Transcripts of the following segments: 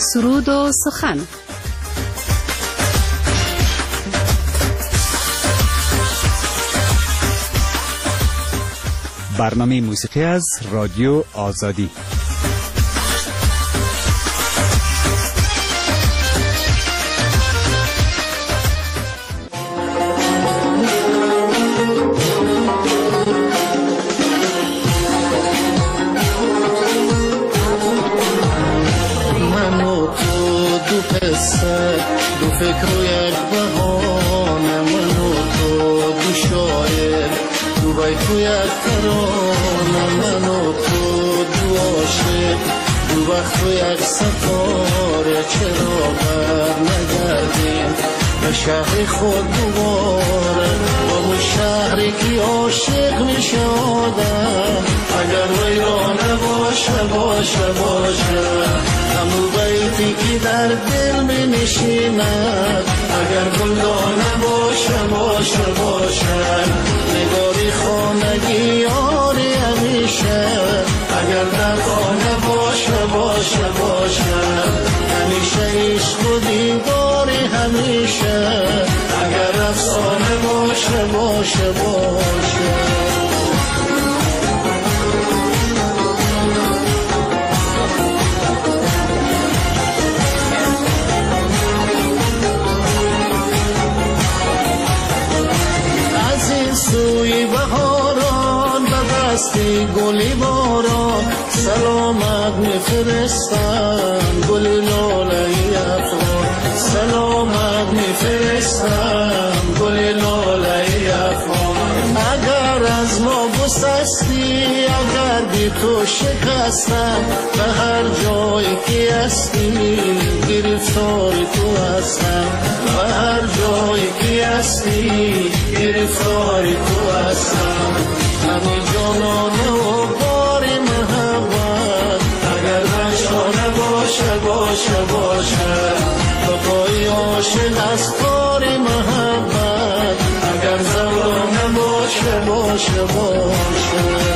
سرود و سخن. برنامه موسیقی از رادیو آزادی. دو فکر و یک بهانه، من و تو دو شاعر، دو بیت و یک ترانه، من و تو دو عاشق، دو وقت و یک ستاره. چرا بر نگردیم به شهر خود دوباره، با اون شهری که عاشق میشه آدم، اگر ویرانه باشه باشه باشه. همون بیتی که در دل می نشیند، اگر گلدانه باشه باشه باشه. نگاری خانگی یاری همیشه، اگر در خانه باشه باشه باشه. همیشه عشق و دیداری همیشه، اگر افسانه باشه باشه باشه. سوی بهاران به دستی گلی باران، سلامت میفرستم گل لاله افغان، سلامت میفرستم گل لاله افغان. اگر از ما گسستی، اگر بی تو شکستم، به هر جایی که هستی گرفتار تو هستم، به هر جایی که هستی گرفتار تو هستم. همه جانانه و بار محبت، اگر نشانه باشه باشه باشه. بقای عاشق از کار محبت، اگر زبانه باشه باشه باشه.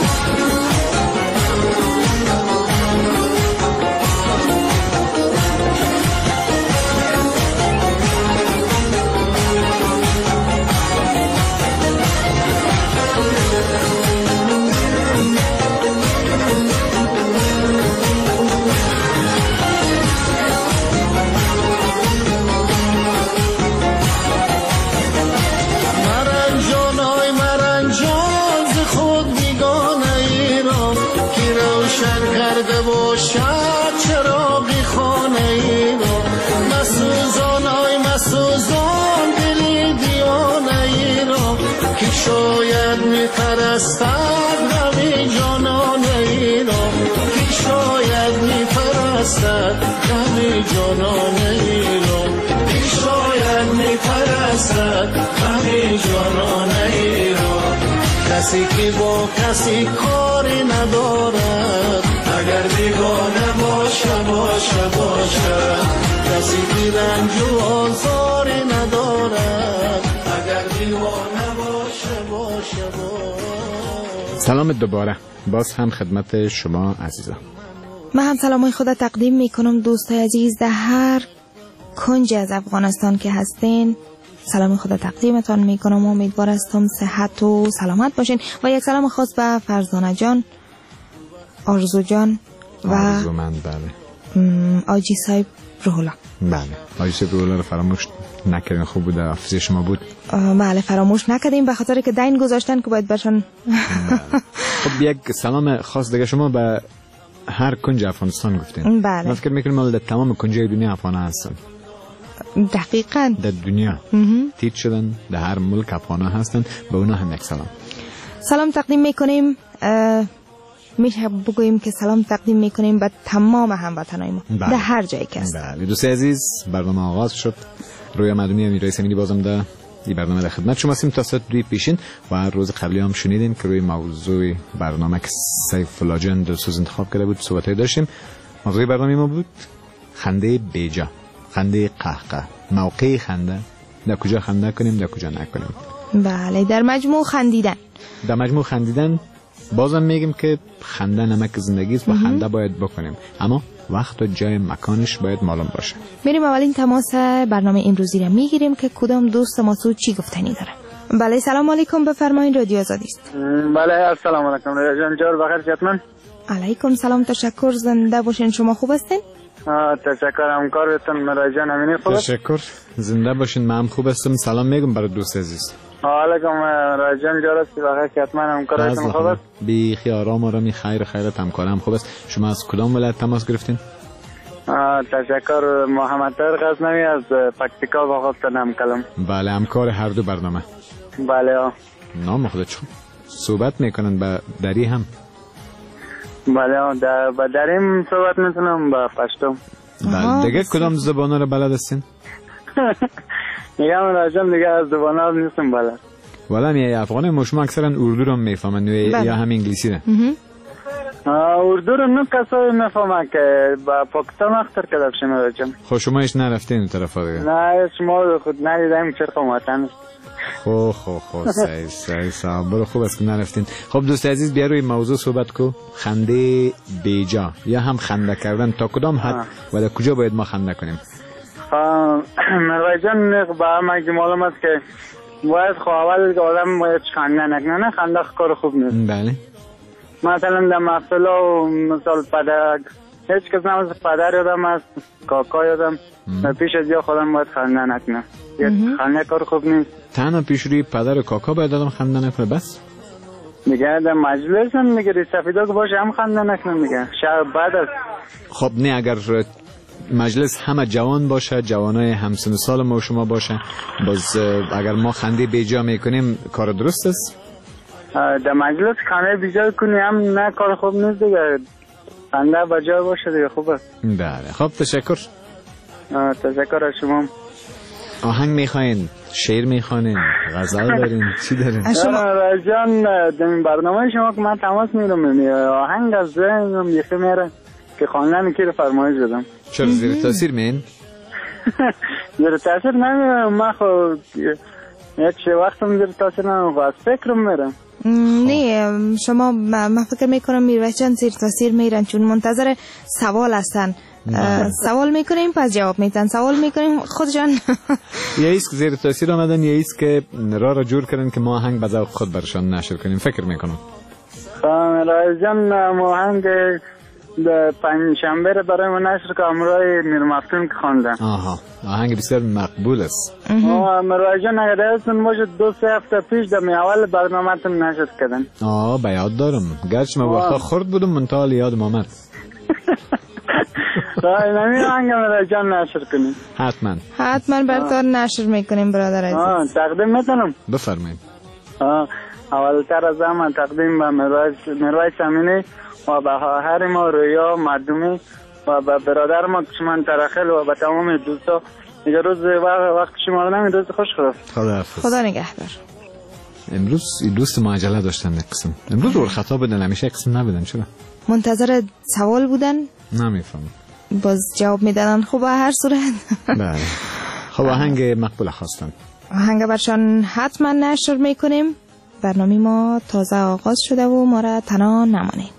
شاید میپرستد غم جانانه ای را، که شاید میپرستد غم جانانه ای را، که شاید میپرستد غم جانانه ای را. کسی که با کسی کاری ندارد، اگر بیگانه باشه باشه باشه. کسی که رنج و آزاری ندارد، اگر دیوانه باشه باشه باشه. سلام دوباره باز هم خدمت شما عزیزان. من هم سلامای خدا تقدیم میکنم دوستای عزیز در هر کنج از افغانستان که هستین. سلام خدا تقدیمتان میکنم و امیدوار هستم صحت و سلامت باشین. و یک سلام خاص به فرزانه جان، آرزو جان و آرزو من، بله، آجی صاحب روحلا. بله، آجی صاحب روحلا رو فراموش نکردین، خوب بود حافظه شما بود. بله فراموش نکردیم به خاطر که دین گذاشتن که باید برشن. خب یک سلام خاص دیگه شما به هر کنج افغانستان گفتین. بله. من فکر میکنم در تمام کنجای دنیا افغان هستن. دقیقاً در دنیا تیت شدن، در هر ملک افغان هستن. به اونا هم یک سلام تقدیم میکنیم. میشه بگوییم که سلام تقدیم میکنیم به تمام هموطنای ما در هر جایی که هستن. بله دوستای عزیز، برنامه آغاز شد. رویا مدنی امیرای سمینی بازم در این برنامه در خدمت شما هستیم تا ساعت 2 پیشین. و روز قبلی هم شنیدین که روی موضوع برنامه که سیف الله جان دلسوز انتخاب کرده بود صحبتای داشتیم. موضوع برنامه ما بود خنده بیجا، خنده قهقه، موقع خنده، در کجا خنده کنیم در کجا نکنیم. بله، در مجموع خندیدن. در مجموع خندیدن بازم میگیم که خنده نمک زندگی است و خنده باید بکنیم، اما وقت و جای مکانش باید معلوم باشه. میریم اولین تماس برنامه امروزی را میگیریم که کدام دوست ما سو چی گفتنی داره. بله سلام علیکم، بفرمایید، رادیو آزادی است. بله السلام علیکم جان جور بخیر حتما. علیکم سلام، تشکر، زنده باشین. شما خوب هستین؟ تشکر، همکارتون مرای جان همینی خوب. تشکر، زنده باشین. من هم خوب هستم. سلام میگم برای دوست عزیز. علیکم مرای جان جور است بخیر حتما، همکارتون خوب است. بی خیال آرامی خیر خیرت، همکارم خوب است. شما از کدام ولایت تماس گرفتین؟ تشکر، محمد طاهر غزنوی از پکتیکا با خودتون کلم. بله همکار هر دو برنامه. بله نام خودت چون صحبت میکنن با دری هم؟ بله با دریم صحبت میتونم با پشتم. بله دیگه کدام زبانا رو بلد هستین؟ میگم راجم دیگه از زبانا نیستم بلد. والا میای افغانی مشما اکثرا اردو رو میفهمن یا هم انگلیسی رو؟ اردو رو نه کسایی میفهمن که با پاکستان اختر کدب شما راجم. خب شما ایش نرفتین این طرف دیگه؟ نه شما خود ندیدم چرا وطن. خب صحیح برو، خوب است که نرفتین. خب دوست عزیز بیا روی موضوع صحبت کو. خنده بیجا یا هم خنده کردن تا کدام حد و در کجا باید ما خنده کنیم؟ مرای جان با ما معلوم است که باید اول که آدم باید خنده نکنه، نه خنده کار خوب نیست. بله مثلا در محفل و مثال پدر هیچ کس نماز پدر یادم است، کاکا یادم پیش از یا خودم باید خنده نکنه، خنده کار خوب نیست. تنها پیش روی پدر و کاکا باید آدم خنده نکنه بس؟ میگه در مجلس هم میگه سفیدا که باشه هم خنده نکنه، میگه شب بعد است. خب نه اگر مجلس همه جوان باشه، جوانای همسن سال ما و شما باشه، باز اگر ما خنده بیجا میکنیم کار درست است؟ در مجلس خنده بیجا کنی هم نه کار خوب نیست دیگه، خنده بجا باشه دیگه خوب است. بله خب تشکر. تشکر از شما. آهنگ میخواین؟ شعر میخوانین؟ غزل دارین؟ چی دارین؟ جان در برنامه شما که من تماس میرم آهنگ از ذهنم یکی میره که خواندن کی رو فرمایش بدم. چرا زیر تاثیر مین؟ زیر تاثیر نمیرم، من خب یک وقتم زیر تاثیر نمیرم، از فکرم میرم. نه شما من فکر میکنم میرویس جان زیر تاثیر میرن چون منتظر سوال هستن. سوال میکنیم پس جواب میدن، سوال میکنیم خودشان یا ایست که زیر تاثیر آمدن یا ایست که را جور کردن که ما آهنگ به ذوق خود برشان نشر کنیم. فکر میکنم رایز جان آهنگ پنجشنبه برای ما نشر که امروی میر مفتون که خوندن. آهنگ بسیار مقبول است. مرای جان اگر دستون باشه 2-3 هفته پیش در اول برنامه تون نشر کردن. به یاد دارم، گرچه من وقتا خورد بودم منتها یادم آمد. نمی آهنگ مرای جان نشر کنیم. حتما براتون نشر میکنیم برادر عزیز. تقدیم میتونم؟ بفرمایید. اولتر از همه تقدیم به مرای سمینی و به خواهر ما رویا مردمی و به برادر ما کشمان ترخل و به تمام دوستا دیگه روز وقت شما رو نمی روز خوش خدا نگهدار. امروز دوست ما عجله داشتن یک قسم، امروز اور خطا بدن، همیشه قسم نبودن. چرا؟ منتظر سوال بودن؟ نمیفهم باز جواب میدادن. خوب هر صورت. بله خب آهنگ مقبول خواستن، آهنگ برشان حتما نشر میکنیم. برنامه ما تازه آغاز شده و ما را تنها نمانیم.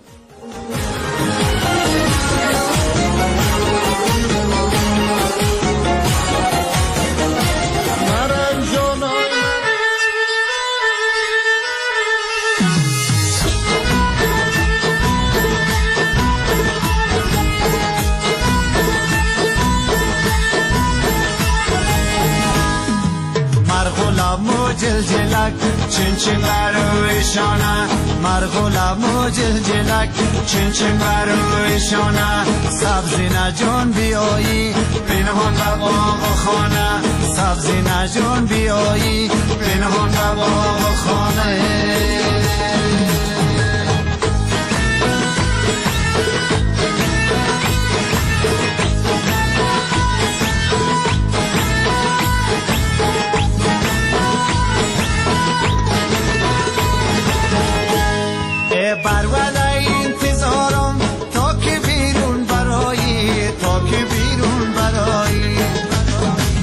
جلجلک چین چین برویشانه مرغولم و جلجلک چین چین برویشانه سبزی نجون بیایی پنهان به باغ خانه سبزی نجون بیایی پنهان به باغ خانه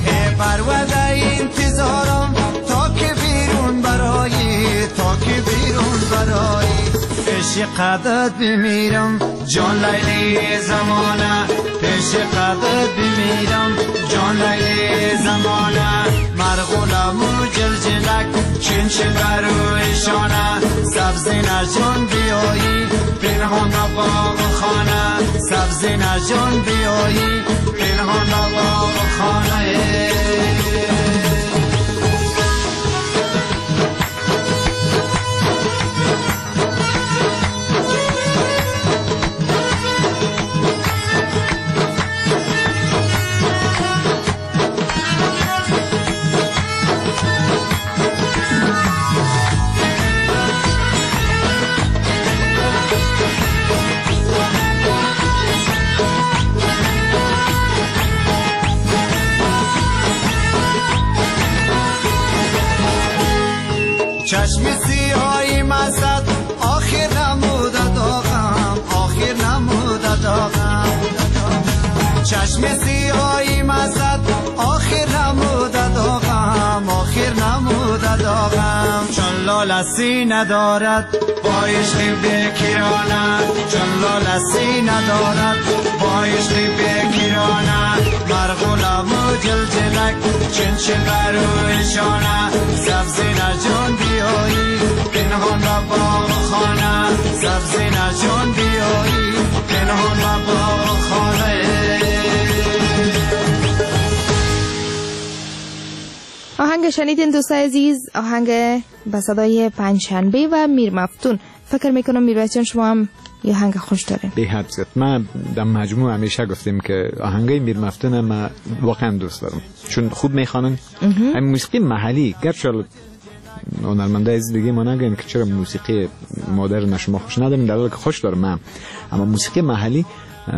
که بیرون پیش قدت بمیرم جان لیلی زمانه پیش قدت بمیرم جان لیلی زمانه مرغولم و جلجلک چین چین برویشانه سبزی نجان بیایی پنهان باغ خانه سبزی نجان بیایی پنهان باغ خانه چشم سیاهی مزد آخر نموده داغم آخر نموده داغم چشم سیاهی مزد آخر نموده داغم آخر نموده داغم چون لالسی ندارد با عشق بکیرانه چون لالسی ندارد با عشق بکیرانه مرغولم و جلجلک چین چین برویشانه سبزی نجان بیایی پنهان و باغ خانه سبزی نجان بیایی پنهان و باغ خانه. آهنگ شنیدین دوستای عزیز، آهنگ به صدای پنجشنبه و میر مفتون. فکر میکنم میرویس جان شما هم یه آهنگ خوش دارین. به حد زیاد. ما در مجموع همیشه گفتیم که آهنگای میر مفتون ما واقعا دوست دارم چون خوب میخوانن. همین موسیقی محلی گرچه هنرمندای عزیز دیگه ما نگن که چرا موسیقی مدرن شما خوش ندارین، در حالی که خوش دارم من، اما موسیقی محلی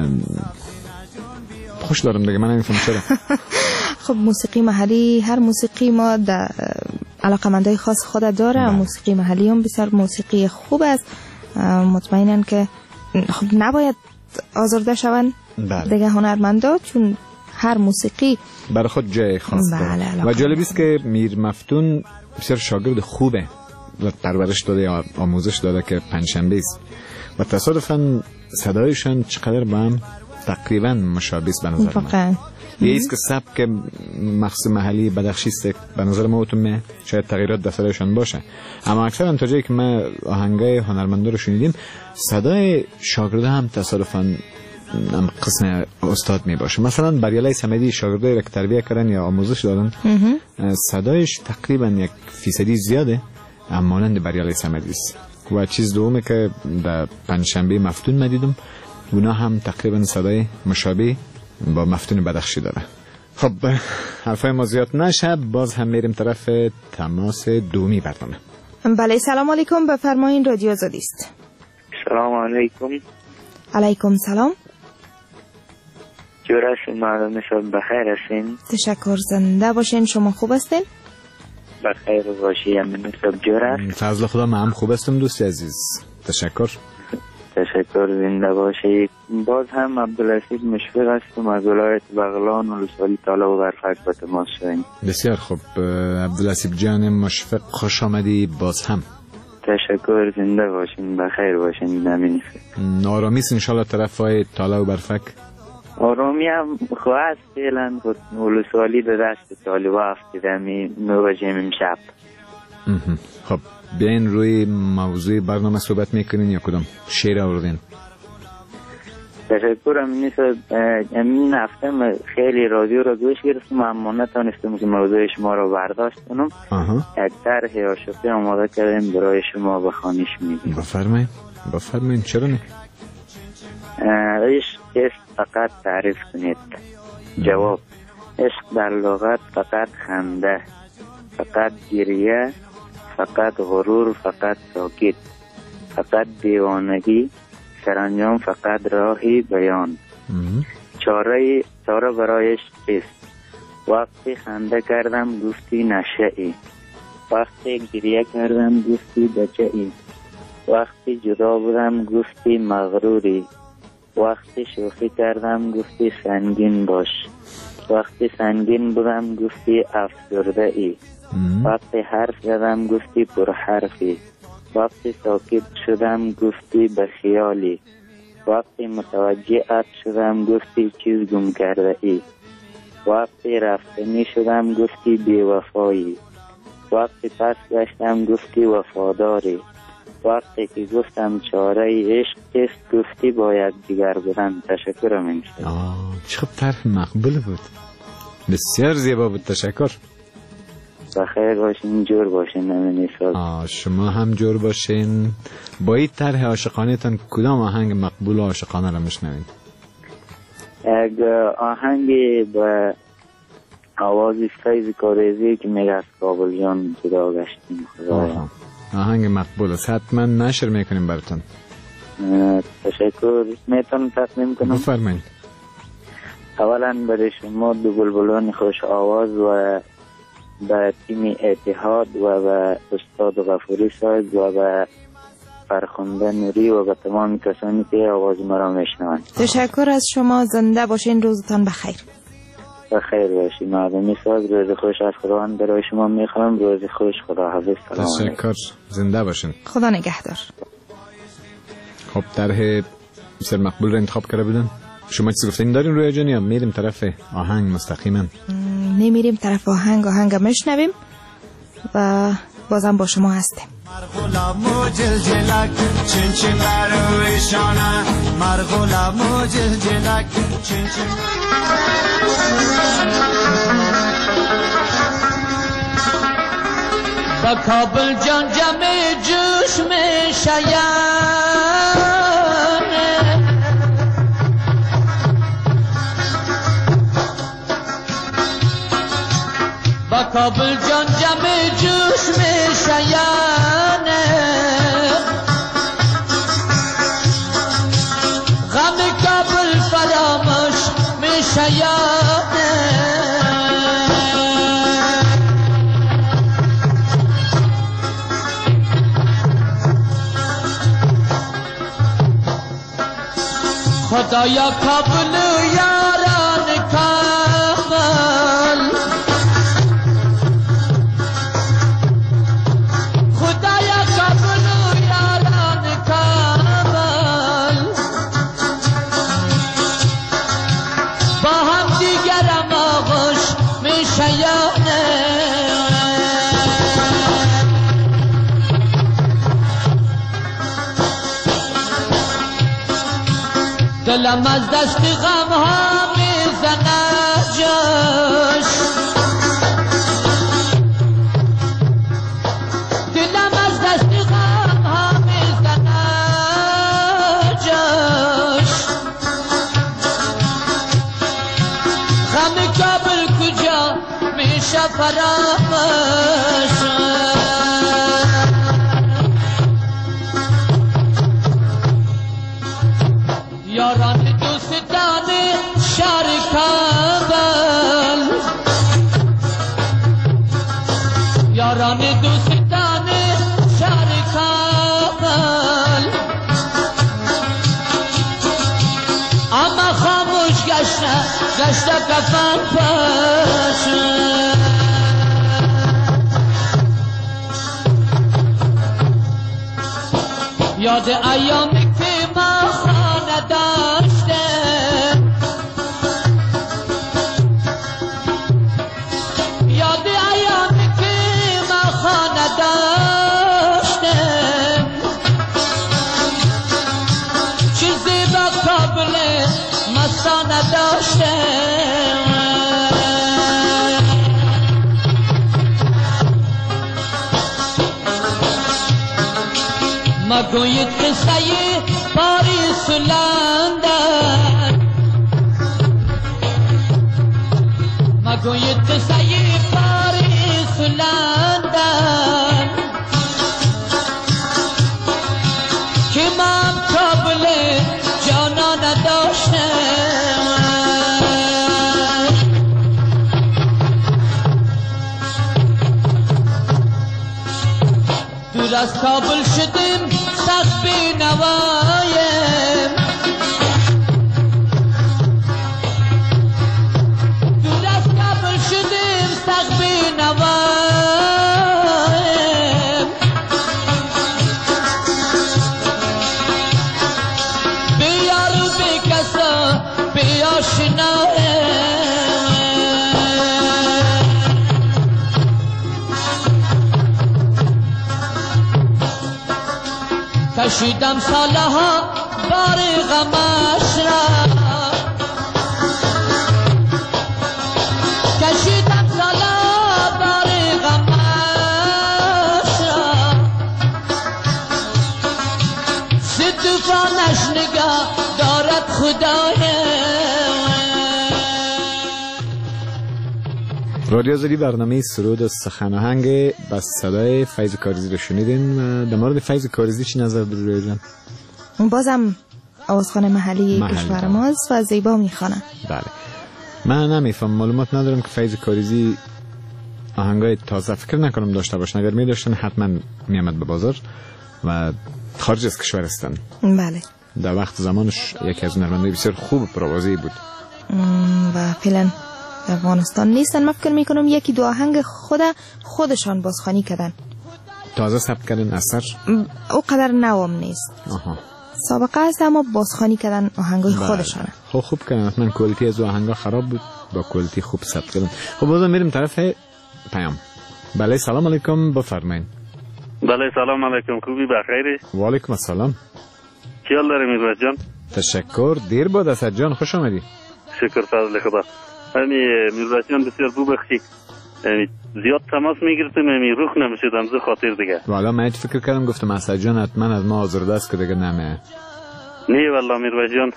خوش دارم دیگه. من نمیفهمم چرا. خب موسیقی محلی، هر موسیقی ما در علاقمندای خاص خود داره. موسیقی محلی هم بسیار موسیقی خوب است. مطمئنن که خب نباید آزرده شون دیگه هنرمندا، چون هر موسیقی برای خود جای خاص داره. و جالب است که میر مفتون بسیار شاگرد خوبه و پرورش داده، آموزش داده که پنجشنبه است و تصادفاً صدایشان چقدر با هم تقریبا مشابه است به نظر من. یه ایست که سبک مخصوص محلی بدخشی است به نظر ما اوتون شاید تغییرات در صدایشان باشه، اما اکثرا تا جایی که ما آهنگای هنرمندا رو شنیدیم صدای شاگرده هم تصادفاً هم قسم استاد می باشه. مثلا بریالای صمدی شاگردای را که تربیت کردن یا آموزش دادن صدایش تقریبا 1% زیاده اما مانند بریالای صمدی است. و چیز دومه که در پنجشنبه مفتون مدیدم اونا هم تقریبا صدای مشابه با مفتون بدخشی داره. خب حرفای ما زیاد نشه، باز هم میریم طرف تماس دومی برنامه. بله سلام علیکم، بفرمایین رادیو آزادی است. سلام علیکم. علیکم سلام. جور هستین؟ معلوم شد بخیر هستین؟ تشکر، زنده باشین. شما خوب هستین؟ بخیر باشی. امین صاحب جور هست؟ فضل خدا من هم خوب هستم دوستی عزیز. تشکر. تشکر، زنده باشید. باز هم عبدالحسید مشفق هستم از ولایت بغلان و لسوالی طالب و برفک به تماس شدیم. بسیار خوب عبدالحسید جان مشفق، خوش آمدی باز هم. تشکر، زنده باشین، بخیر باشین. امین صاحب. آرامی است انشالله طرف های طالب و برفک؟ آرامی هم خواهد فعلا ولسوالی به دست طالب افتیدمی 9 بجه امشب. خب بیاین روی موضوع برنامه صحبت میکنین یا کدام شعر آوردین؟ تشکر. امین هفته خیلی رادیو را گوش گرفتم اما نتانستم که موضوع شما را برداشت کنم. یک طرح عاشقی آماده کردیم برای شما به خوانش میدیم. بفرمایید. چرا نه؟ عشق فقط تعریف کنید. جواب: عشق در لغت فقط خنده، فقط گریه، فقط غرور، فقط ساکت، فقط دیوانگی، سرانجام فقط راهی بیان. چاره برایش چیست؟ وقتی خنده کردم گفتی نشئی، وقتی گریه کردم گفتی بچه‌ای، وقتی جدا بودم گفتی مغروری، وقتی شوخی کردم گفتی سنگین باش، وقتی سنگین بودم گفتی افسرده ای، وقتی حرف زدم گفتی پر حرفی، وقتی ساکت شدم گفتی به خیالی، وقتی متوجهت شدم گفتی چیز گم کرده ای، وقتی رفتنی شدم گفتی بی وفایی، وقتی پس گشتم گفتی وفاداری، وقتی که گفتم چاره عشق است گفتی باید دیگر بدن. تشکرم انشاءالله. چقدر طرح مقبول بود، بسیار زیبا بود. تشکر. بخیر باشین، جور باشین. نمینی ساز شما هم جور باشین. با این طرح عاشقانه تان کدام آهنگ مقبول عاشقانه را میشنوید؟ یک آهنگی به آواز فیض کاریزی که میگه از کابل جان جدا گشتیم. آهنگ مقبول است، حتما نشر میکنیم براتون. تشکر. میتونم تقدیم کنم؟ بفرمایید. اولا برای شما دو بلبلان خوش آواز و به تیم اتحاد و به استاد غفوری صاحب و به فرخنده نوری و به تمام کسانی که آواز مرا میشنوند. تشکر از شما. زنده باشین. روزتان بخیر. بخیر باشین. آدمی ساز. روز خوش از خداوند برای شما میخوام. روز خوش. خدا حافظ. سلام. تشکر. زنده باشین. خدا نگهدار. خب طرح بسیار مقبول رو انتخاب کرده بودن. شما چیزی گفتین دارین روی جان یا میریم طرف آهنگ مستقیما؟ نمیریم طرف آهنگ میشنویم و بازم با شما هستیم. مرغولم جلجلک چین چین بروی شانه، مرغولم جلجلک چین چین با کابل جان جمع جوش میں شیان، با کابل جان جمع جوش میں شیان، غم کابل فراموش میں شیان، خدایا کابل یاران کابل، خدایا کابل یاران کابل، با هم دیگرم آغوش میشیانه، دلم از دست غم ها میزنه جاش، دلم از دست غم ها میزنه جاش، غم کابل کجا میشه فراموش، یاران دوستان شهر کابل، یاران دوستان شهر کابل، اما خاموش گشته کفن پاش، یاد ایامی که ما خانه داشته، یاد ایامی که ما خانه داشته، چیزی با کابل مستانه داشته، مگوید قصه پاریس و لندن، مگوید قصه پاریس و لندن، که من کابل جانا نداشته، دور از کابل شدیم سخت بینوایم، دور از کابل شدیم سخت بینوایم، کشیدم سالها بار غمش را کشیدم سالها بار غمش را ستوفانش نگاه دارد خدای. رادیو آزادی برنامه سرود و سخن آهنگ با صدای فیض کاریزی رو شنیدین. در مورد فیض کاریزی چی نظر داری رویا جان؟ بازم آوازخوان محلی کشور ماست و زیبا میخوانه. بله من نمیفهم، معلومات ندارم که فیض کاریزی آهنگای تازه فکر نکنم داشته باشن. اگر میداشتن حتما میامد به بازار و خارج از کشور هستن. بله در وقت زمانش یکی از هنرمندای بسیار خوب پروازی بود و فعلا افغانستان نیستن. من فکر میکنم یکی دو آهنگ خودشان بازخوانی کردن، تازه ثبت کردن اثر او قدر نوام نیست. سابقه است اما بازخوانی کردن آهنگای خودشانه. خب خوب کردن، حتما کوالیتی از آهنگا خراب بود، با کوالیتی خوب ثبت کردن. خب بازم میریم طرف پیام. بله سلام علیکم، بفرمایید. بله سلام علیکم، خوبی بخیری؟ و علیکم السلام. کیال داری میروز جان؟ تشکر، دیر بود اسد جان، خوش آمدی. شکر فضل خدا. میروز جان بسیار بو بخشی، زیاد تماس میگرفتم روخ نمیشدم زو خاطر دیگه. والا من فکر کردم گفتم اسد جان حتما از ما آزرده است که دیگه نمیه. نه والله میروز جان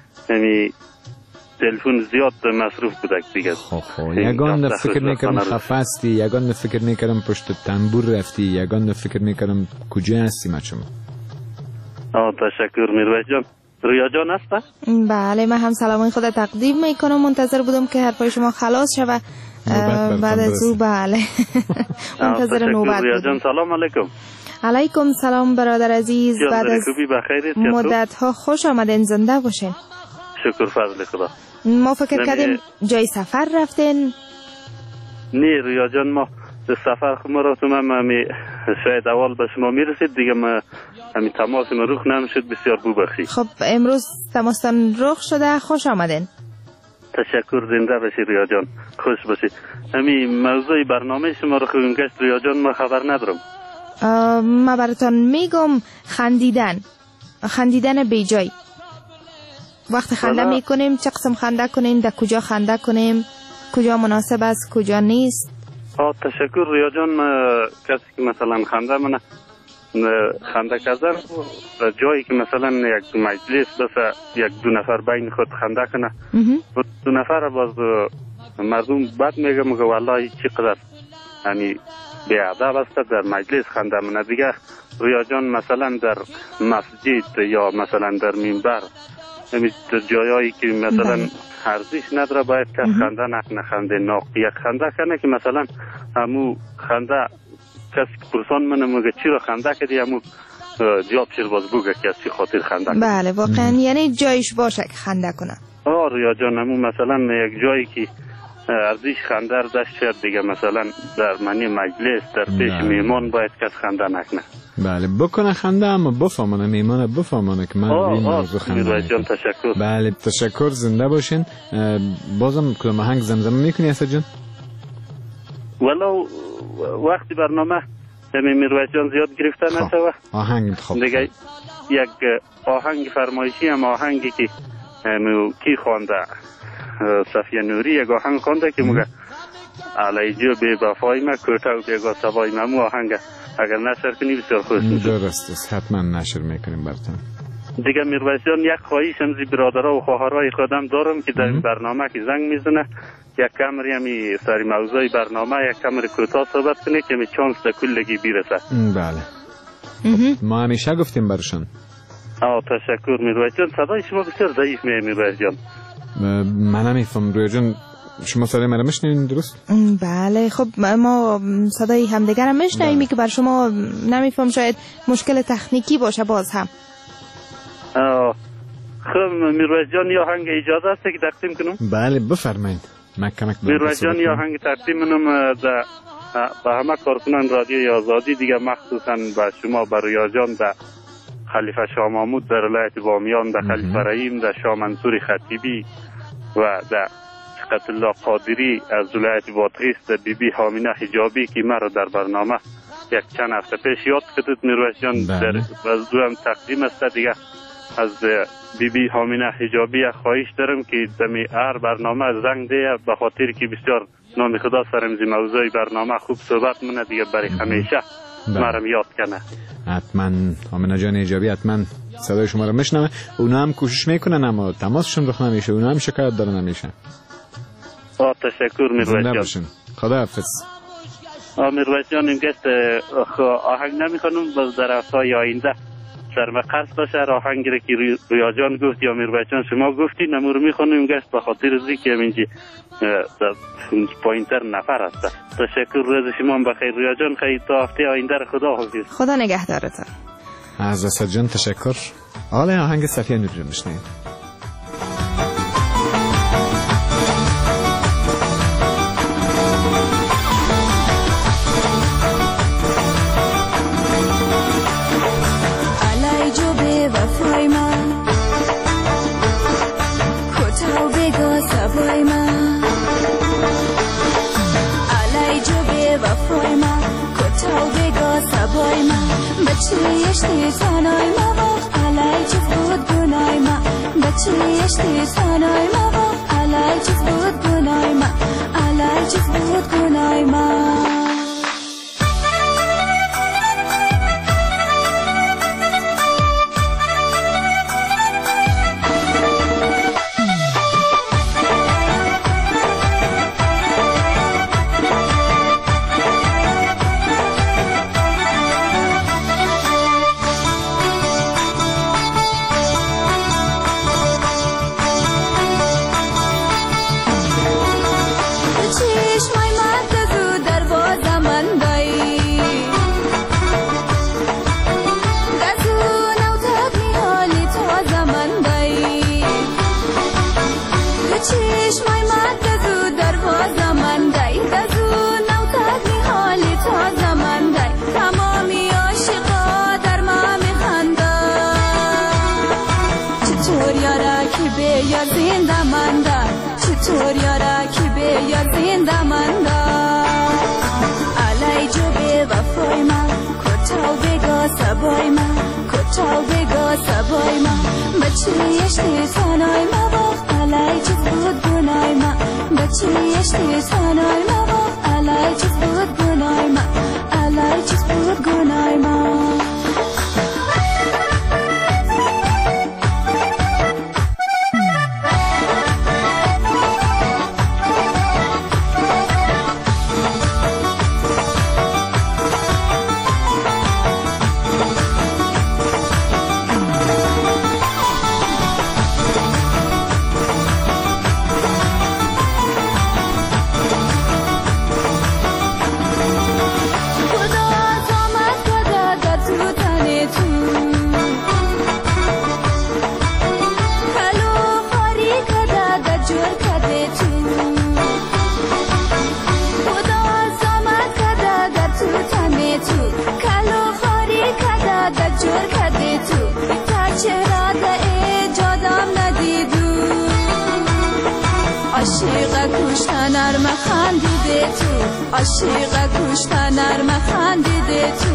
تلفن زیاد مصروف بودک دیگه. خب یگان فکر میکردم خفه هستی، یگان فکر میکردم پشت تنبور رفتی، یگان فکر میکردم کجا هستی مچم. تشکر میروز جان. رویا جان هسته؟ بله من هم سلام خود تقدیم میکنم. منتظر بودم که حرفای شما خلاص شود بعد از او. بله منتظر نوبت رویا جان. سلام علیکم. علیکم سلام برادر عزیز، بعد از مدت ها خوش آمدین، زنده باشین. شکر فضل خدا. ما فکر کردیم جای سفر رفتین. نه رویا جان، ما سفر خماراتم هم شاید اول به شما میرسید دیگه، ما همین تماس ما روخ نمیشد، بسیار بو بخشی. خب امروز تماستان روخ شده، خوش آمدین. تشکر، زنده باشی رویا جان، خوش باشی. همین موضوع برنامه شما رو خوبیم گشت رویا جان، ما خبر ندارم. ما براتون میگم خندیدن بی جای. وقت خنده میکنیم چه قسم خنده کنیم، در کجا خنده کنیم، کجا مناسب است کجا نیست. تشکر رویا جان. کسی که مثلا خنده کردن جایی که مثلا یک مجلس بس یک دو نفر بین خود خنده کنه، دو نفر باز مردم بد میگه والله چقدر یعنی بیادب است در مجلس خنده منه دیگه. رویا جان مثلا در مسجد یا مثلا در منبر، یعنی جایایی که مثلا ارزش نداره باید که خنده نکنه، خنده ناق یک خنده کنه که مثلا همو خنده کسی که پرسان منه مگه چرا خنده کردی، همو جواب شیر باز بگه که از چی خاطر خنده کنه. بله واقعا یعنی جایش باشه که خنده کنه. رویا جان همو مثلا یک جایی که ارزش خنده داشت شد دیگه، مثلا در منی مجلس در پیش میمان باید کس خنده نکنه. بله بکنه خنده اما بفهمانه میمانه بفهمانه که من این موضوع خنده جان. تشکر. بله تشکر، زنده باشین. بازم کدام آهنگ زمزمه میکنی اسد جان؟ ولو وقتی برنامه میروز جان زیاد گرفته نشوه آهنگ انتخاب دیگه. یک آهنگ فرمایشی هم آهنگی که کی خوانده، صفیه نوری یک آهنگ خوانده که میگه علی جو بی وفای ما کوته و بیگا سبای ما. آهنگ اگر نشر کنی بسیار خوش میشه. درست است، حتما نشر میکنیم براتون. دیگه میروز جان یک خواهش هم زی برادرها و خواهرای خودم دارم که در این برنامه که زنگ میزنه یک کمری همی سری موضوع برنامه یک کمری کوتاه صحبت کنه که می چانس در کلگی بیرسه. بله ما همیشه گفتیم برشان. تشکر میروز جان. صدای شما بسیار ضعیف میروز جان. من نمیفهم رویا جان، شما صدای من میشنوین درست؟ بله خب ما صدای همدیگر هم میشنویم که بر شما نمیفهم، شاید مشکل تکنیکی باشه باز هم. خب میروز جان یا آهنگ اجازه است که تقدیم کنم؟ بله بفرمایید. میروز جان یا آهنگ تقدیم منم به همه کارکنان رادیوی آزادی دیگه، مخصوصا به شما به رویا جان، در خلیفه شاه محمود در ولایت بامیان، در خلیفه رحیم، در شاه منصور خطیبی و در قتل الله قادری از ولایت بادغیس، در بی بی حامینه حجابی که مرا در برنامه یک چند هفته پیش یاد کردید میرویس جان در دوام تقدیم است دیگه از بی هامینه حجابی خواهش دارم که دمی هر برنامه زنگ ده به خاطر که بسیار نام خدا سرمزی موضوع برنامه خوب صحبت منه دیگه برای همیشه مرم یاد کنه. حتما هامینه جان حجابی حتما صدای شما رو میشنوه. اونا هم کوشش میکنن اما تماسشون رخ نمیشه، اونا هم شکایت دارن نمیشه. تشکر میرویس جان. خدا حافظ. میرویس جان این گست آهنگ نمی کنم باز در هفته‌های آینده سرم قصد باشه آهنگی که رویا جان گفت یا میرویس جان شما گفتی نمور میخونیم گست به خاطر ازی که اینجی پوینتر نفر هست. تشکر روز شما بخیر رویا جان. خیلی تا هفته آینده خدا حافظ. خدا نگهدارتان. از اسد جان تشکر. حالا آهنگ صفیه نوری رو میشنویم. بچه‌یشتی سانای ما باق علای چیز بود گنای ما بچه‌یشتی سانای ما باق علای چیز بود گنای ما علای چیز بود گنای ما بچه‌یشتی سانای ما باق علای چیز بود گنای ما بچه‌یشتی سانای ما باق علای چیز بود گنای ما علای چیز بود گنای ما عاشق کشتن نرم خندیده تو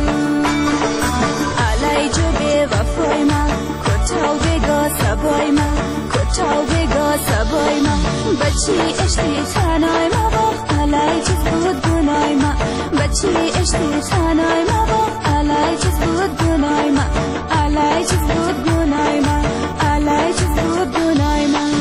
علای جو به وفای من کتاو بگا سبای من کتاو بگا سبای من بچی اشتی تنای ما باق علای چیز بود گنای من بچی اشتی تنای ما باق علای چیز بود گنای من علای چیز بود گنای من علای چیز بود گنای من.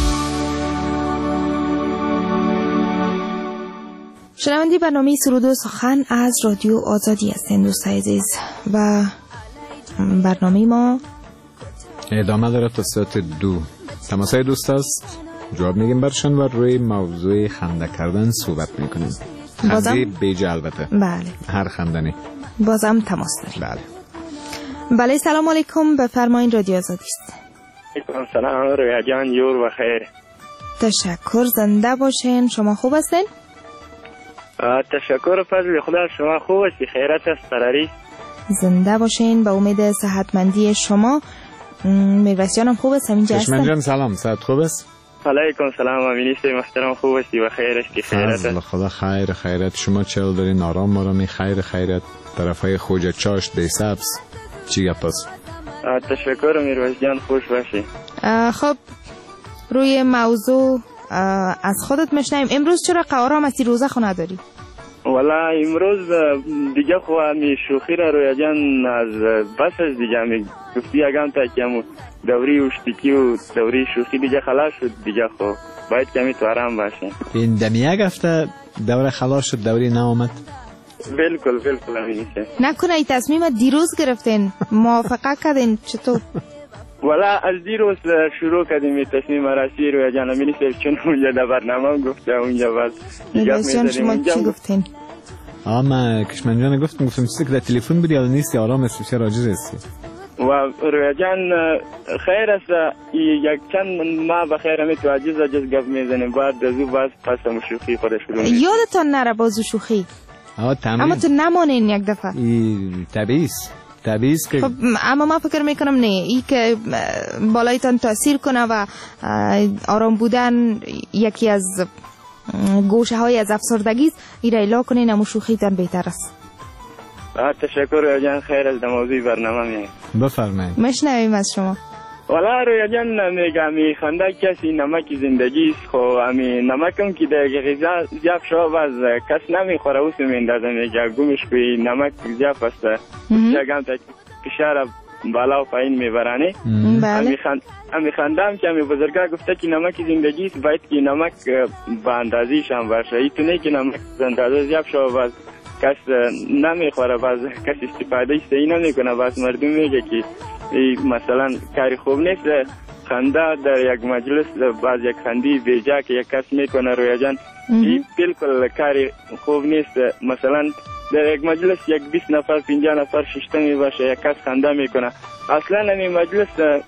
شنوندی برنامه سرود و سخن از رادیو آزادی هستین دوستای عزیز و برنامه ما ادامه داره تا ساعت 2. تماسای دوست است جواب میگیم برشن و روی موضوع خنده کردن صحبت میکنیم. خنده بیجا البته. بله. هر خندنی. بازم تماس داریم. بله. بله سلام علیکم بفرمایید رادیو آزادی است. سلام رویا جان جور و خیر. تشکر زنده باشین. شما خوب هستین؟ تشکر فضل خدا شما خوب است خیرت است فراری زنده باشین به امید صحتمندی شما. میرویس جانم خوب است اینجا هستن؟ جان سلام صحت خوب است علیکم سلام امینی محترم، خوب هستی و خیر هستی؟ خیرت خدا خیر خیرت. شما چل دارین؟ آرام آرامی خیر خیرت؟ طرفای خوجه چاشت دیسبس چی گپ است؟ تشکر میرویس جان، خوش باشی. خب روی موضوع از خودت میشنیم. امروز چرا قوارام از روزه خو نداری؟ والا امروز دیگه خو همی شوخی را روی جان از بس از دیگه همی گفتی اگم تا که همون دوری اشتکی و دوری شوخی دیگه خلاص شد، دیگه خو باید کمی تو آرام باشیم. این دمی یک هفته دوره خلاص شد، دوری نامد؟ بالکل بالکل امینیشه. نکنه ای تصمیم دیروز گرفتین موافقه کردین چطور؟ والا از دیروز شروع کردیم تصمیم رسی روی جان امینیشه، چون اونجا در برنامه گفته اونجا باز دیگه میذاریم اونجا. چی گفتین؟ ما کشمنجان گفتم چیزی که در تلفن بودی الان نیستی، آرام است، بسیار عاجز هستی. و روی جان خیر است، یک چند ما بخیر همی تو عاجز گپ میزنیم، بعد دزو باز پس شوخی خودش شروع میشه. یادتان نره بازو شوخی؟ اما تو نمانین یک دفعه. طبیعیست که خب اما ما فکر میکنم نه، ای که بالایتان تاثیر کنه و آرام بودن یکی از گوشه های از افسردگی است، ای را الا کنین امو شوخیتان بهتر است. تشکر رویا جان، خیر از موضوع برنامه میگه. بفرمایید. مشنویم از شما. والا رویا جان میگم می خنده کسی نمک زندگی است، خو امی نمکم که در غذا زیاد شو باز کس نمیخوره اوس میندازه، میگه گومش کوی نمک زیاد است، میگم تا فشار بالا و پایین میبرانه. بله. امی خندم که امی بزرگا گفته که نمک زندگی است، باید که نمک با اندازه‌ش هم باشه، ایتونه که نمک اندازه زیاد شو باز کس نمیخوره، باز کس استفاده صحیح نمیکنه، باز مردم میگه که مثلا کاری خوب نیست خنده در یک مجلس، باز یک خندی بیجا که یک کس میکنه رویا جان، این بالکل کاری خوب نیست. مثلا در یک مجلس یک 20 نفر 50 نفر ششتمی باشه، یک کس خنده میکنه، اصلا این مجلس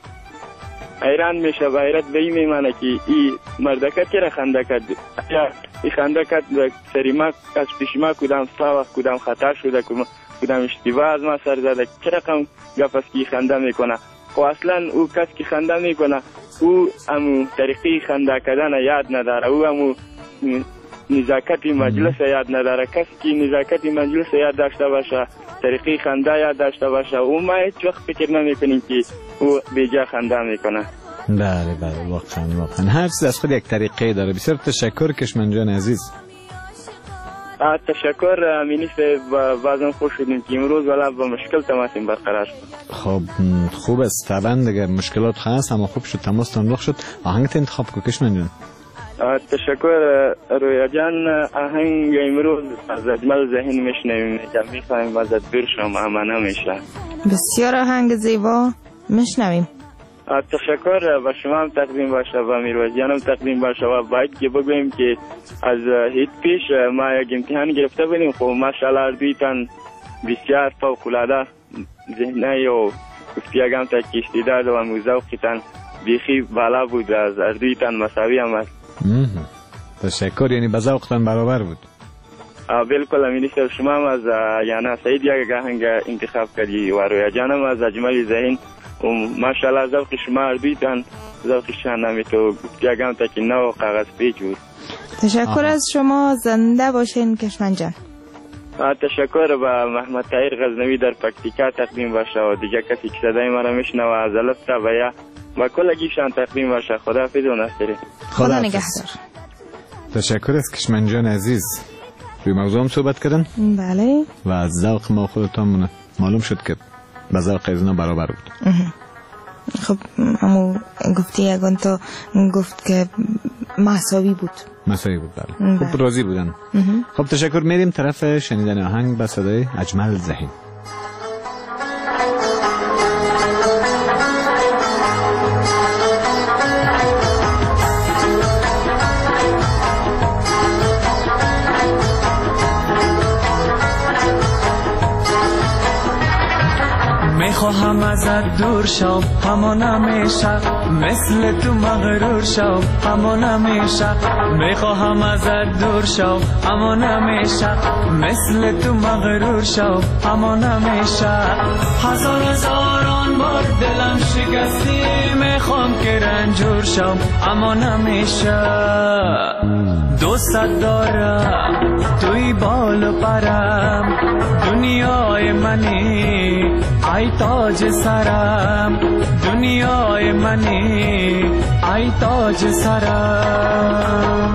حیران میشه و حیرت به این میمانه که این مردکت که را خنده کرد، یا این خنده کرد سریما از پیش ما کدام صاف کدام خطا شده، کدام اشتباه از ما سر زده، چه رقم گپ است که خنده میکنه. خو اصلا او کس که خنده میکنه او امو طریقی خنده کردن یاد نداره، او امو نزاکت مجلس یاد نداره. کس که نزاکت مجلس یاد داشته باشه، طریقی خنده یاد داشته باشه، او ما هیچ وقت فکر نمیکنیم که او بیجا خنده میکنه. بله واقعا هر چیز از خود یک طریقه داره. بسیار تشکر کشمنجان عزیز. تشکر امینی صاحب، بازم خوش شدیم که امروز والا با مشکل تماسیم برقرار شد. خب خوب است، طبعا دیگه مشکلات هست اما خوب شد تماستان رخ شد. آهنگت انتخاب کو کشمنجان. تشکر رویا جان، آهنگ امروز از اجمل ذهن میشنویم که میخوایم ازت دور شم امانه میشه. بسیار آهنگ زیبا، میشنویم. تشکر و شما هم تقدیم باشه و میرویس جانم تقدیم باشه و باید که بگویم که از هیچ پیش ما یک امتحان گرفته بودیم، خب ماشاءالله اردویتان بسیار فوق‌العاده ذهنی و گفتیگم تا که استعداد و موزوقیتان بیخی بالا بود، از اردویتان مساوی هم است. تشکر، یعنی به ذوقتان برابر بود. بالکل امینی صاحب، شما هم از یعنی سعید یک آهنگ انتخاب کردی و رویا جانم از اجمل ذهن و ماشاءالله ذوق شما اردویتان ذوقشان نمیتو گفتیگم تا که نو کاغذ پیچ بود. تشکر از شما، زنده باشین کشمن جان. تشکر به محمد طاهر غزنوی در پکتیکا تقدیم باشه و دیگه کسی که صدای ما را میشنوه از الفتا و یا و کلگیشان تقدیم باشه. خداحافظ و نصیری. خدا نگهدار. تشکر از کشمن جان عزیز. روی موضوع هم صحبت کردن؟ بله. و از ذوق ما خودتان معلوم شد که به ذوق ایزنا برابر بود. خب همون گفتی یگان تا گفت که مساوی بود. بله. خب راضی بودن. خب تشکر، میریم طرف شنیدن آهنگ با صدای اجمل ذهن. میخواهم ازت دور شو همان همیشه، مثل تو مغرور شو همان همیشه. میخواهم ازت دور شو همان همیشه، مثل تو مغرور شو همان همیشه. هزاران بار دلم شکستی میخوام که رنجور شم اما نمیشه دوست دارم توی بال و پرم دنیای منی ای تاج سرم دنیای منی ای تاج سرم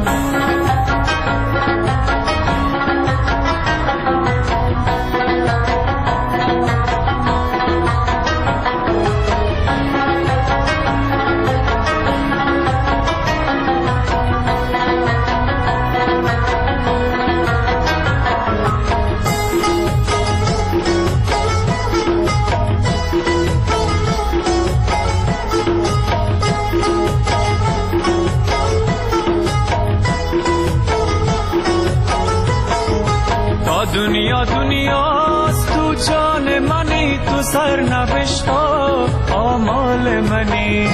دنیاست تو جان منی تو سر نوشت آمال منی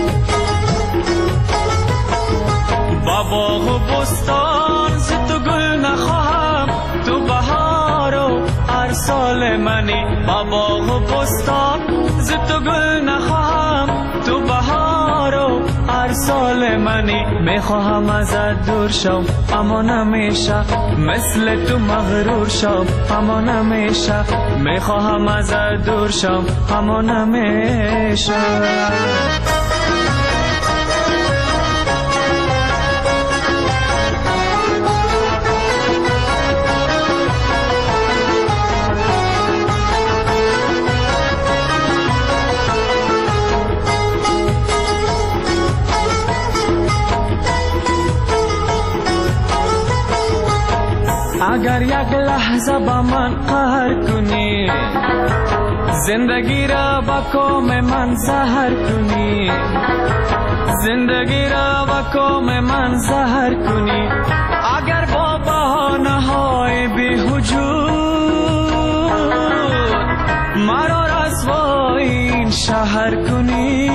با باغ و بستان ز تو گل نخواهم تو بهار و هر سال منی با باغ و بستان ز تو گل نخواهم تو بهار و هر سال منی میخواهم ازت دور شم اما نمیشه مثل تو مغرور شم اما نمیشه میخواهم ازت دور شم اما نمیشه اگر یک لحظه با من قهر کنی زندگی را با کام من زهر کنی زندگی را با کام من زهر کنی اگر با بهانه های بی‌وجود مرا رسوای این شهر کنی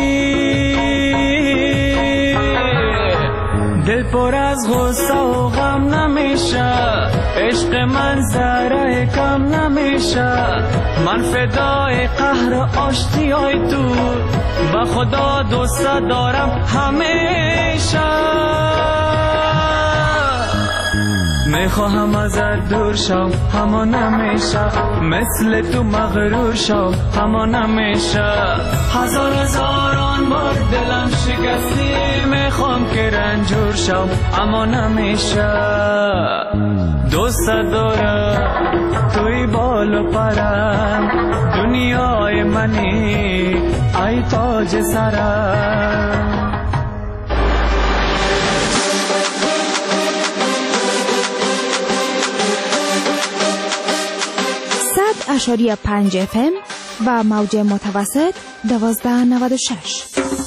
دل پر از غصه و غم نمیشه عشق من ذره کم نمیشه من فدای قهر و آشتیای تو با خدا دوست دارم همیشه میخواهم ازت دور شم اما نمیشه مثل تو مغرور شم اما نمیشه هزاران بار دلم شکستی میخوام که رنجور شم اما نمیشه دوست دارم توی بال و پرم دنیای منی ای تاج سرم 100.5 FM و موج متوسط 1296.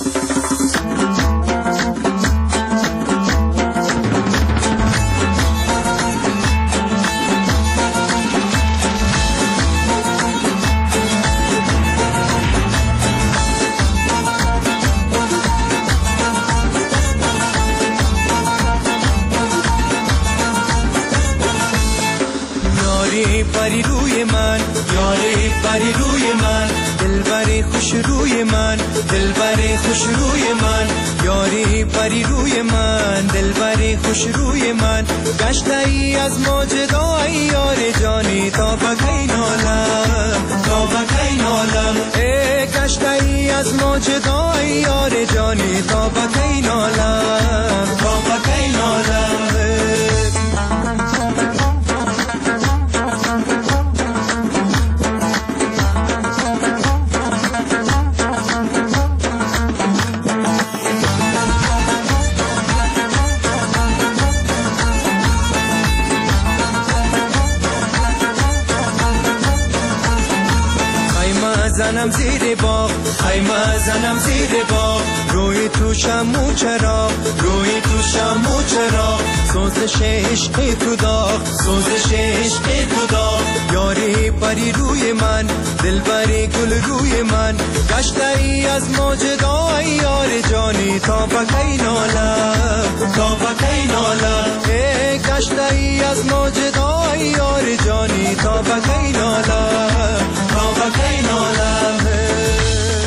پری روی من یاری پری روی من دلبر خوش روی من دلبر خوش روی من یاری پری روی من دلبر خوش روی من گشته ای از موجدای یار جانی تا بکی نالم تا بکی نالم ای گشته ای از موجدای یار جانی تا بکی نالم تا بکی نالم زنم زیر باغ خیمه زنم زیر باغ روی تو شمو چراغ روی تو شمو چراغ سوزش عشق تو داغ سوزش عشق تو داغ یاری پری روی من دلبری گل روی من گشته ای از موجدای یار جانی تا بکی نالم تا بکی نالم ای گشته ای از موجدای یار جانی تا بکی نالم تا بکی نالم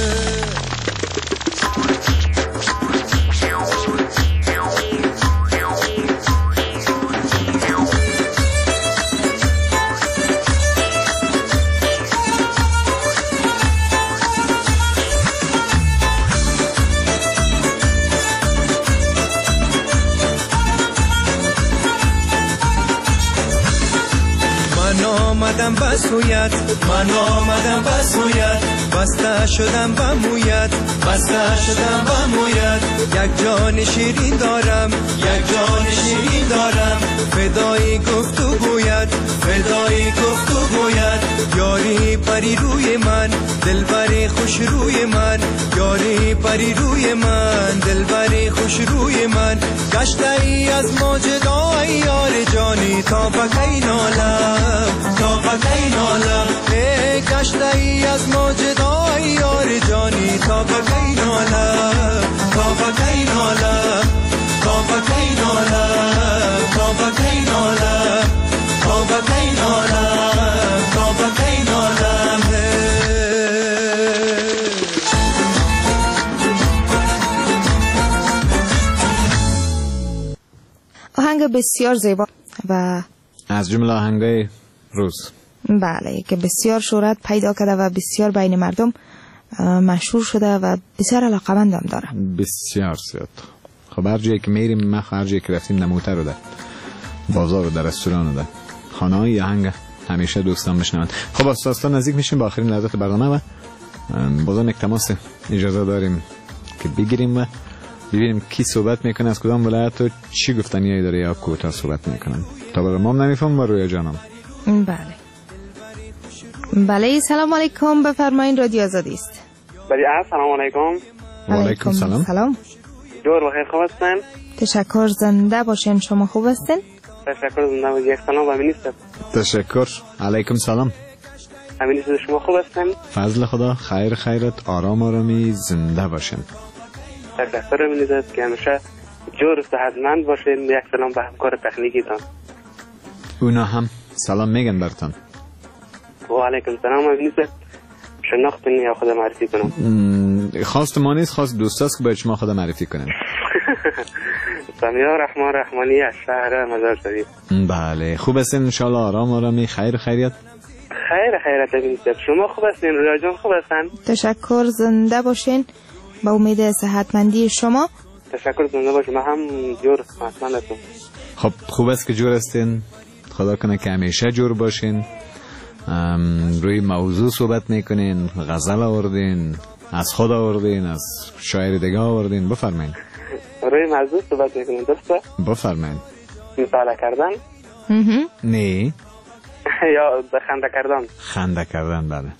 آمدم بسویت من آمدم بسویت بسته شدم به مویت بسته شدم به مویت یک جان شیرین دارم یک جان شیرین دارم فدای گفتگویت فدای گفتگویت یاری پری روی من دلبر خوش روی من یاری پری روی من دلبر خوش روی من گشته ای از موجدای یار جانی تا پکی نالم تا پکی نالم ای گشته ای از موجدای یار جانی تا پکی نالم تا پکی نالم تا پکی نالم تا پکی نالم تا پکی نالم تا پکی نالم آهنگ بسیار زیبا و از جمله آهنگای روز بله که بسیار شهرت پیدا کرده و بسیار بین مردم مشهور شده و بسیار علاقمند هم داره بسیار زیاد. خب هر جایی که میریم ما هر جایی که رفتیم نموته رو ده بازار رو ده رستوران رو ده خانه های آهنگ همیشه دوستان بشنوند. خب آستا نزدیک میشیم با آخرین لحظات برنامه و بازم یک تماس اجازه داریم که بگیریم و ببینیم کی صحبت میکنه از کدام ولایت و چی گفتنیایی داره یا کوتاه صحبت میکنن تا برای ما نمیفهم و رویا جانم. بله بله سلام علیکم بفرمایین رادیو آزادی است. بله سلام علیکم. و علیکم سلام. سلام. جور بخیر خوب هستین؟ تشکر زنده باشین شما خوب هستین؟ تشکر زنده باشین. یک سلام امین است. تشکر علیکم سلام. امین است شما خوب هستین؟ فضل خدا خیر خیرت آرام آرامی زنده باشین. تشکر امین است که همیشه جور صحتمند باشین. یک سلام به همکار تکنیکی تان. اونا هم سلام میگن برتان. و علیکم سلام امین است. شناختین یا خود معرفی کنم؟ خواست ما نیست خواست دوستاست که باید شما خود معرفی کنیم. سمیار رحمان رحمانی از شهر مزار شریف. بله خوب هستین انشالله آرام آرامی خیر خیریت؟ خیر خیرت امین است. شما خوب هستین رویا جان خوب هستن؟ تشکر زنده باشین با امید صحتمندی شما. تشکر زنده باشین ما هم جور صحتمند هستم. خب خوب است که جور هستین خدا کنه که همیشه جور باشین. روی موضوع صحبت میکنین غزل آوردین از خود آوردین از شاعر دیگه آوردین بفرمایید. روی موضوع صحبت میکنین درسته؟ بفرمایید. مطالعه کردن؟ نه یا خنده کردن؟ خنده کردن بله.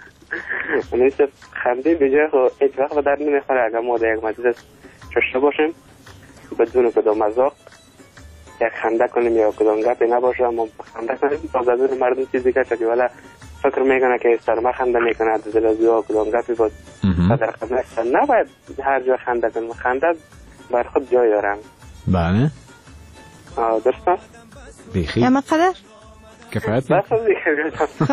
مثل خنده بجای خود هیچ وقت به درد نمیخوره اگر ما در یک مجلس ششته باشیم بدون کدام مذاق یک خنده کنیم یا کدام گپی نباشه اما خنده کنیم تا بدون مردم چیزی که چکی ولی فکر میکنه که سرما خنده میکنه از دلازیا کدام گپی بود در خدمت نباید هر جا خنده کنیم. خنده بر خود جای دارم. بله درست است؟ بیخی اما قدر کفایت بس دیگه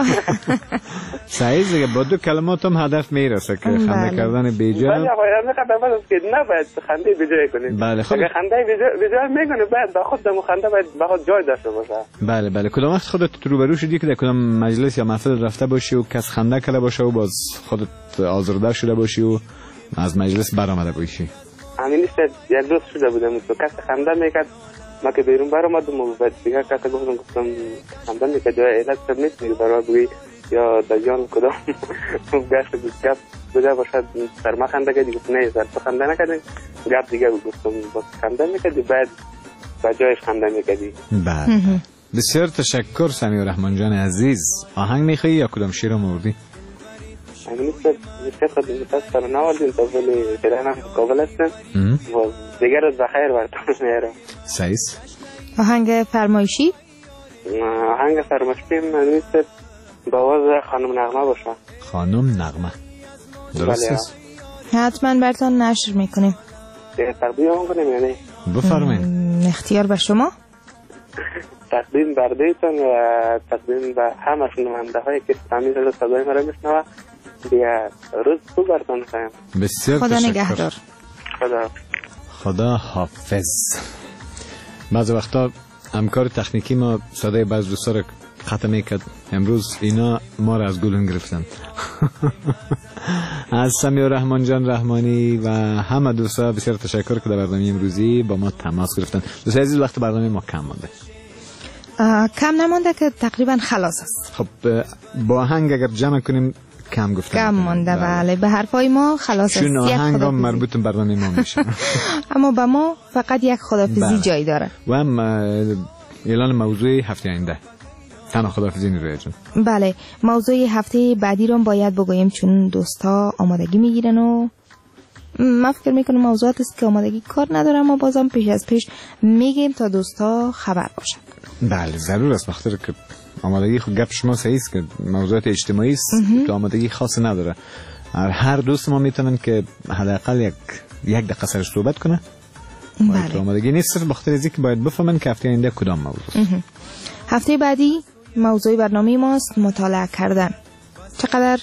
صحیح دیگه با دو کلمات هم هدف میرسه که خنده کردن بیجا بله خنده که نباید خنده بیجای کنیم. بله خب اگه خنده بیجای میکنه باید با خود دم خنده باید با خود جای داشته باشه. بله بله کدام وقت خودت روبرو شدی که در کدام مجلس یا محفل رفته باشی و کس خنده کرده باشه و باز خودت آزرده شده باشی و از مجلس برآمده باشی؟ همین است. یک روز شده بودم تو کس خنده میکرد ما که بیرون برآمدم و بعد دیگه کسی گفتم خنده میکرد جای علت سب نیست میگه برای بگی یا دجان کدام گشت گفت بوده باشد سرما خنده کردی گفت نه سر تو خنده نکردی گفت دیگه گفتم بس خنده میکردی بعد با جایش خنده میکردی. بله بسیار تشکر سمیار رحمان جان عزیز. آهنگ میخوایی یا کدام شیر رو موردی؟ همین است. بسیار خود نفس سر نواردیم تا ولی فعلا قابل هستم و دیگه روز بخیر براتون میارم. سعیس آهنگ فرمایشی؟ آهنگ فرمایشی من است با آواز خانم نغمه باشه. خانم نغمه درست است؟ حتما براتون نشر میکنیم. تقدیم هم کنیم یا نه؟ بفرمایید. اختیار به شما. تقدیم بردهتون و تقدیم به همه شنونده هایی که فهمید رو صدای مرا میشنوه. بیا روز خوب براتون خواهیم. بسیار خدا تشکر. نگهدار. خدا حافظ. بعض وقتا همکار تکنیکی ما صدای بعض دوستا رو خطا میکرد. امروز اینا ما رو از گلون گرفتن. از سمیار رحمان جان رحمانی و همه دوستا بسیار تشکر که در برنامه امروزی با ما تماس گرفتن. دوستای عزیز وقت برنامه ما کم مانده. کم نمانده که تقریبا خلاص است. خب با آهنگ اگر جمع کنیم کم گفتن کم مانده. بله به حرفای ما خلاص است. چون آهنگ هم مربوط به برنامه ما میشه. اما به ما فقط یک خدافزی جای داره. و هم اعلان موضوع هفته آینده. تنها خدافزی نیروی جون. بله موضوع هفته بعدی رو باید بگوییم چون دوستا آمادگی میگیرن و من فکر میکنم موضوعات است که آمادگی کار نداره، اما بازم پیش از پیش میگیم تا دوستا خبر باشن. بله ضرور است، بخاطر که آمادگی خود گپ شما صحیح است که موضوعات اجتماعی است تو آمادگی خاصی نداره. هر دوست ما میتونن که حداقل یک دقیقه سرش صحبت کنه. بله. تو آمادگی نیست بخاطر از اینکه باید بفهمن که هفته آینده کدام موضوع است. هفته بعدی موضوع برنامه ماست مطالعه کردن. چقدر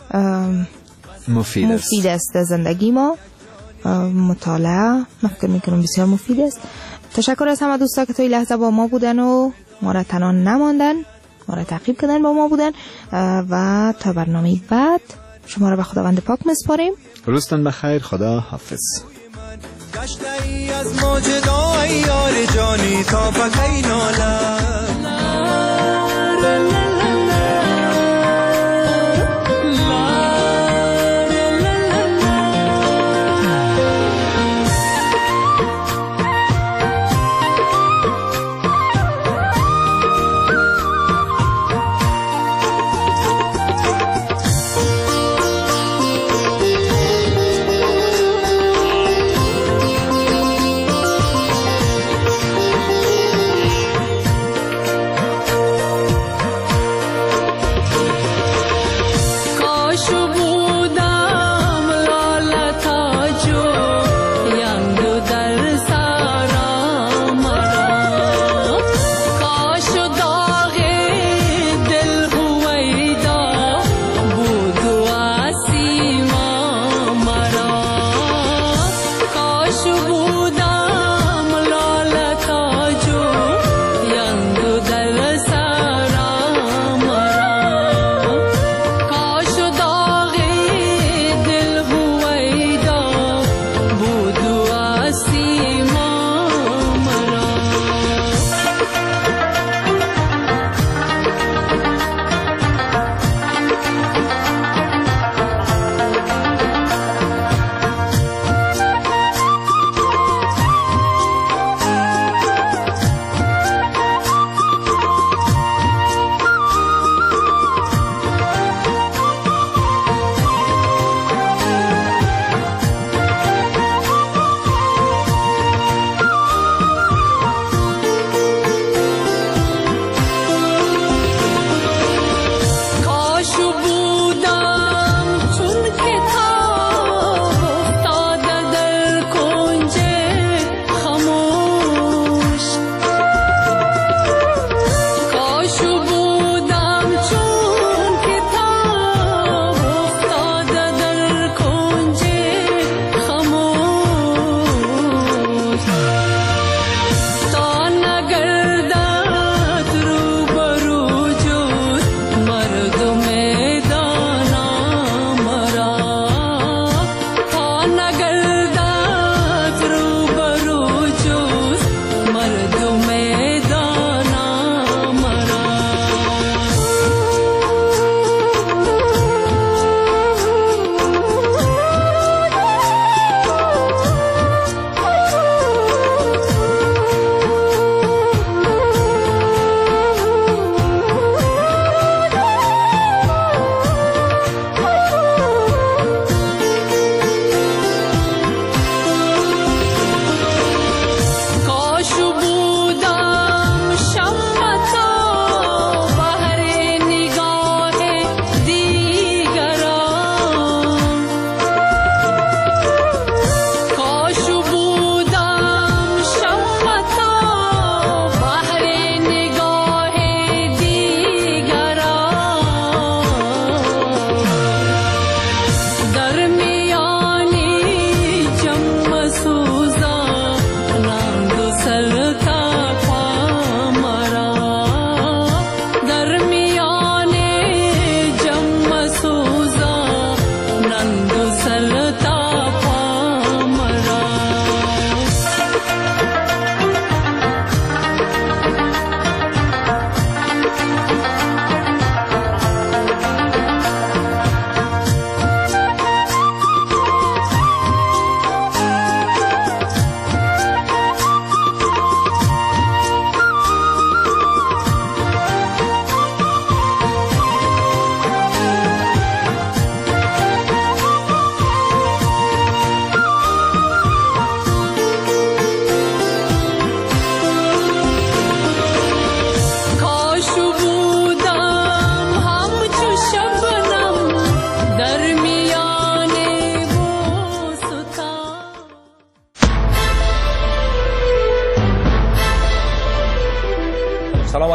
مفید است زندگی ما. مطالعه من فکر میکنم بسیار مفید است. تشکر از همه دوستا که تا این لحظه با ما بودن و ما را تنها نماندن، ما را تعقیب کردن، با ما بودن و تا برنامه بعد شما را به خداوند پاک میسپاریم. روزتون بخیر، خدا حافظ. گشته‌ای از موجدای یار جانی تا بکی نالم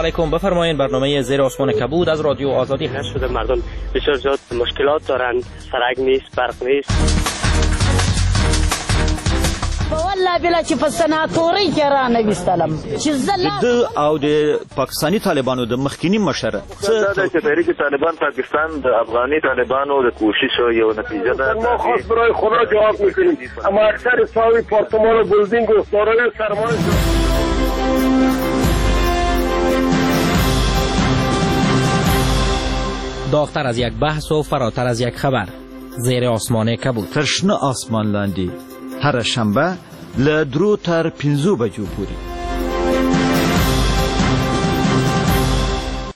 علیکم. بفرمایید. برنامه زیر آسمان کبود از رادیو آزادی هست. شده مردم بسیار زیاد مشکلات دارند، سرک نیست، برق نیست. والله بلا چې په سناتوري کې را نویستلم چې د او د پاکستاني طالبانو د مخکینی مشره دا چې تحریک طالبان پاکستان د افغاني طالبانو د کوشش یو نتیجه ده. ما خاص برای خدا جواب میکنیم، اما اکثر ساوی پارتمان و بلدینگ و سارای سرمایه داغتر از یک بحث و فراتر از یک خبر. زیر آسمان کبود. ترشنه آسمان لاندی هر شنبه ل 2 تر 5 بجو پوری.